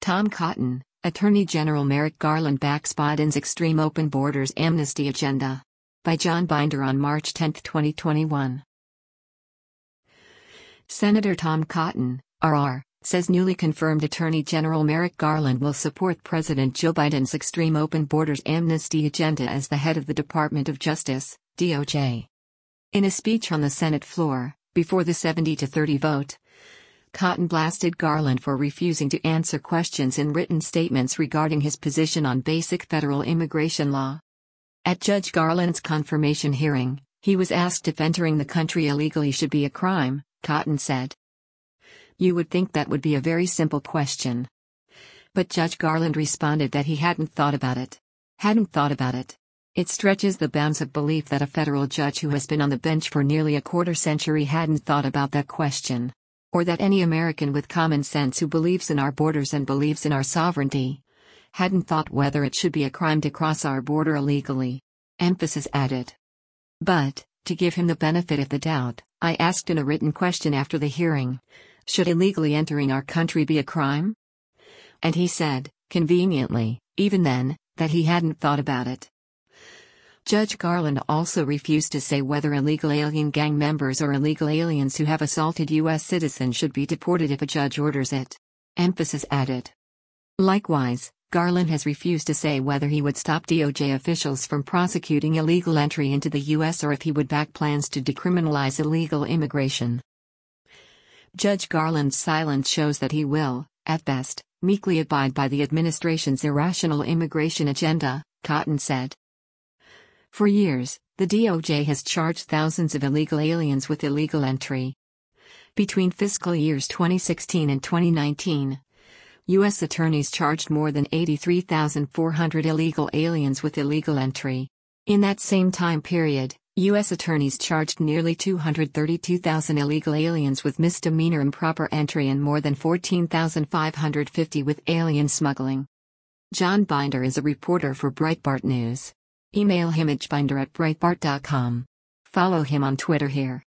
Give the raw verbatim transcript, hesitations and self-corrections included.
Tom Cotton, Attorney General Merrick Garland backs Biden's extreme open borders amnesty agenda. By John Binder on March tenth, twenty twenty-one. Senator Tom Cotton, R R, says newly confirmed Attorney General Merrick Garland will support President Joe Biden's extreme open borders amnesty agenda as the head of the Department of Justice, D O J. In a speech on the Senate floor, before the seventy to thirty vote, Cotton blasted Garland for refusing to answer questions in written statements regarding his position on basic federal immigration law. At Judge Garland's confirmation hearing, he was asked if entering the country illegally should be a crime. Cotton said, "You would think that would be a very simple question." But Judge Garland responded that he hadn't thought about it. Hadn't thought about it. It stretches the bounds of belief that a federal judge who has been on the bench for nearly a quarter century hadn't thought about that question. Or that any American with common sense who believes in our borders and believes in our sovereignty hadn't thought whether it should be a crime to cross our border illegally. Emphasis added. But, to give him the benefit of the doubt, I asked in a written question after the hearing, should illegally entering our country be a crime? And he said, conveniently, even then, that he hadn't thought about it. Judge Garland also refused to say whether illegal alien gang members or illegal aliens who have assaulted U S citizens should be deported if a judge orders it. Emphasis added. Likewise, Garland has refused to say whether he would stop D O J officials from prosecuting illegal entry into the U S or if he would back plans to decriminalize illegal immigration. Judge Garland's silence shows that he will, at best, meekly abide by the administration's irrational immigration agenda, Cotton said. For years, the D O J has charged thousands of illegal aliens with illegal entry. Between fiscal years twenty sixteen and twenty nineteen, U S attorneys charged more than eighty-three thousand four hundred illegal aliens with illegal entry. In that same time period, U S attorneys charged nearly two hundred thirty-two thousand illegal aliens with misdemeanor improper entry and more than fourteen thousand five hundred fifty with alien smuggling. John Binder is a reporter for Breitbart News. Email him at binder at breitbart dot com. Follow him on Twitter here.